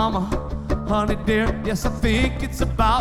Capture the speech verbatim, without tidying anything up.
mama, honey dear, yes, I think it's about